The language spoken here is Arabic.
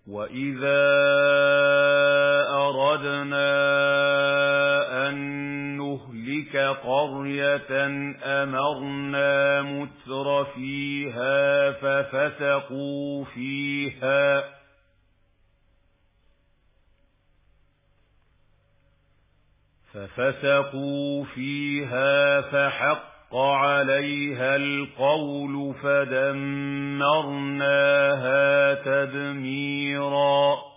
وَإِذَا أَرَدْنَا أَن نُّهْلِكَ قَرْيَةً أَمَرْنَا مُتْرَفِيهَا فَفَسَقُوا فِيهَا فَحَقَّ عَلَيْهَا الْقَوْلُ فَدَمَّرْنَاهَا تَدْمِيرًا